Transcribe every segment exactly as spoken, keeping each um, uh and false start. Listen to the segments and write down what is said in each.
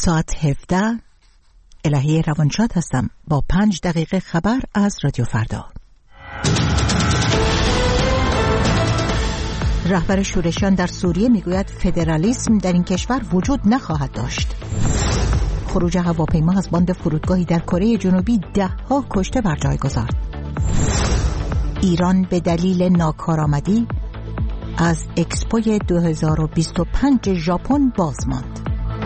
ساعت هفده. الهی روانشاد هستم با پنج دقیقه خبر از رادیو فردا. رهبر شورشیان در سوریه میگوید فدرالیسم در این کشور وجود نخواهد داشت. خروج هواپیما از باند فرودگاهی در کره جنوبی ده ها کشته بر جای گذارد. ایران به دلیل ناکارآمدی از اکسپوی دو هزار و بیست و پنج ژاپن باز ماند.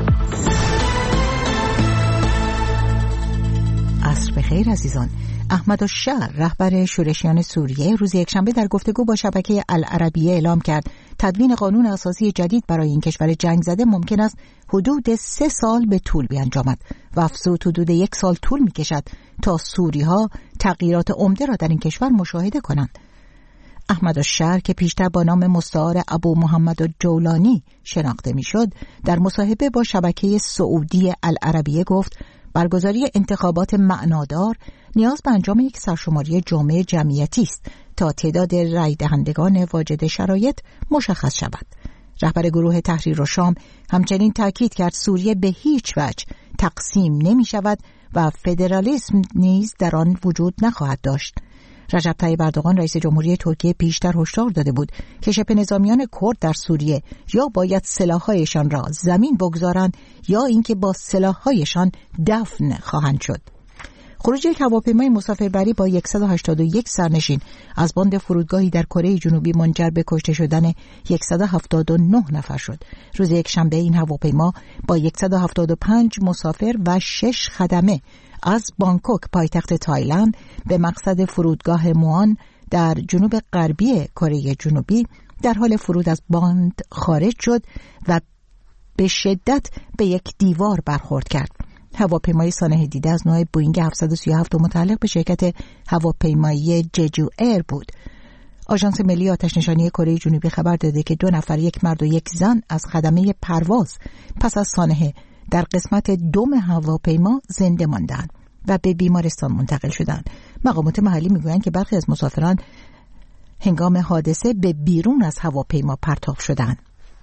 عصر بخیر عزیزان. احمد الشهر رهبر شورشیان سوریه روز یکشنبه در گفتگو با شبکه العربیه اعلام کرد تدوین قانون اساسی جدید برای این کشور جنگ زده ممکن است حدود سه سال به طول بیانجامد و افزود حدود یک سال طول می کشد تا سوری‌ها تغییرات عمده را در این کشور مشاهده کنند. احمد الشهر که پیشتر با نام مستعار ابو محمد الجولانی شناخته می شد در مصاحبه با شبکه سعودی العربیه گفت برگزاری انتخابات معنادار نیاز به انجام یک سرشماری جامع جمعیتی است تا تعداد رای دهندگان واجد شرایط مشخص شود. رهبر گروه تحریر الشام همچنین تاکید کرد سوریه به هیچ وجه تقسیم نمی شود و فدرالیسم نیز در آن وجود نخواهد داشت. رجب طیب اردوغان رئیس جمهوری ترکیه پیشتر هشدار داده بود که شبه نظامیان کرد در سوریه یا باید سلاح‌هایشان را زمین بگذارند یا اینکه با سلاح‌هایشان دفن خواهند شد. خروج یک هواپیمای مسافربری با صد و هشتاد و یک سرنشین از باند فرودگاهی در کره جنوبی منجر به کشته شدن صد و هفتاد و نه نفر شد. روز یکشنبه این هواپیما با صد و هفتاد و پنج مسافر و شش خدمه از بانکوک پایتخت تایلند به مقصد فرودگاه موآن در جنوب غربی کره جنوبی در حال فرود از باند خارج شد و به شدت به یک دیوار برخورد کرد. هواپیمای سانحه دیده از نوع بوئینگ هفتصد و سی و هفت متعلق به شرکت هواپیمایی ججو ایر بود. آژانس ملی آتش نشانی کره جنوبی خبر داده که دو نفر، یک مرد و یک زن از خدمه پرواز پس از سانحه در قسمت دم هواپیما زنده ماندند و به بیمارستان منتقل شدند. مقامات محلی میگویند که برخی از مسافران هنگام حادثه به بیرون از هواپیما پرتاب شدند.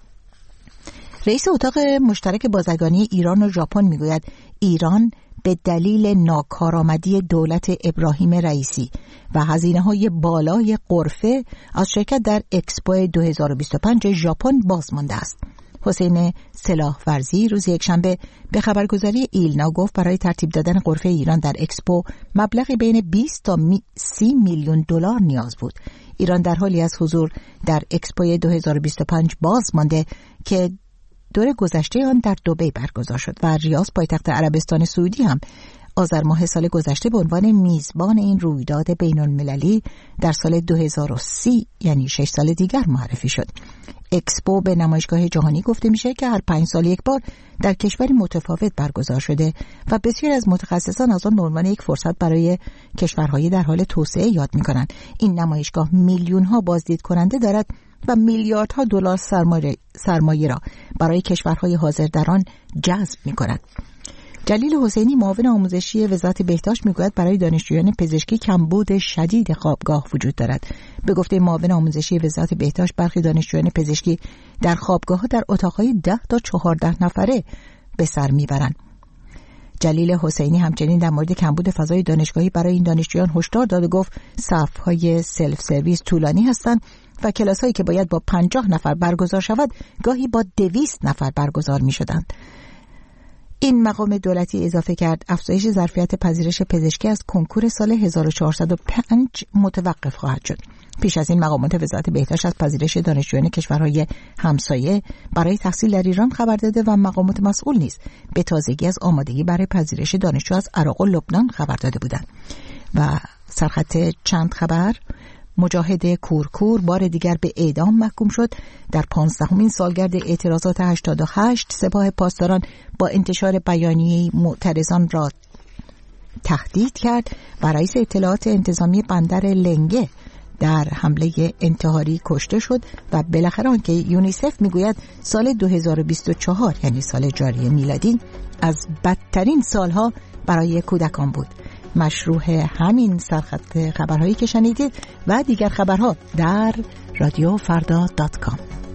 رئیس اتاق مشترک بازرگانی ایران و ژاپن میگوید ایران به دلیل ناکارآمدی دولت ابراهیم رئیسی و هزینه‌های بالای غرفه از شرکت در اکسپو دو هزار و بیست و پنج ژاپن باز مانده است. حسین سلاح‌ورزی روز یکشنبه به خبرگزاری ایلنا گفت برای ترتیب دادن غرفه ایران در اکسپو مبلغی بین بیست تا سی میلیون دلار نیاز بود. ایران در حالی از حضور در اکسپو دو هزار و بیست و پنج باز مانده که دور گذشته آن در دبی برگزار شد و ریاض پایتخت عربستان سعودی هم آذر ماه سال گذشته به عنوان میزبان این رویداد بین المللی در سال دو هزار و سی یعنی شش سال دیگر معرفی شد. اکسپو به نمایشگاه جهانی گفته میشه که هر پنج سال یک بار در کشوری متفاوت برگزار شده و بسیاری از متخصصان از آن به عنوان یک فرصت برای کشورهای در حال توسعه یاد میکنند. این نمایشگاه میلیون ها بازدید کننده دارد و میلیاردها دلار سرمایه سرمایه را برای کشورهای حاضر در آن جذب میکند. جلیل حسینی معاون آموزشی وزارت بهداشت میگوید برای دانشجویان پزشکی کمبود شدید خوابگاه وجود دارد. به گفته معاون آموزشی وزارت بهداشت برخی دانشجویان پزشکی در خوابگاه‌ها در اتاق‌های ده تا چهارده نفره به سر میبرند. جلیل حسینی همچنین در مورد کمبود فضای دانشگاهی برای این دانشجویان هشدار داد و گفت صف‌های سلف سرویس طولانی هستند و کلاس‌هایی که باید با پنجاه نفر برگزار شود گاهی با دویست نفر برگزار می‌شدند. این مقام دولتی اضافه کرد افزایش ظرفیت پذیرش پزشکی از کنکور سال هزار و چهارصد و پنج متوقف خواهد شد. پیش از این مقامات وزارت بهداشت از پذیرش دانشجویان کشورهای همسایه برای تحصیل در ایران خبر داده و مقامات مسئول نیز به تازگی از آمادگی برای پذیرش دانشجو از عراق و لبنان خبر داده بودند. و سرخط چند خبر: مجاهد کورکور بار دیگر به اعدام محکوم شد. در پانزدهمین سالگرد اعتراضات هشتاد و هشت سپاه پاسداران با انتشار بیانیه معترضان را تهدید کرد و رئیس اطلاعات انتظامی بندر لنگه در حمله انتحاری کشته شد و بالاخره آنکه یونیسف میگوید سال دو هزار و بیست و چهار یعنی سال جاری میلادی از بدترین سالها برای کودکان بود. مشروع همین سرخط خبرهایی که شنیدید و دیگر خبرها در رادیو فردا دات کام.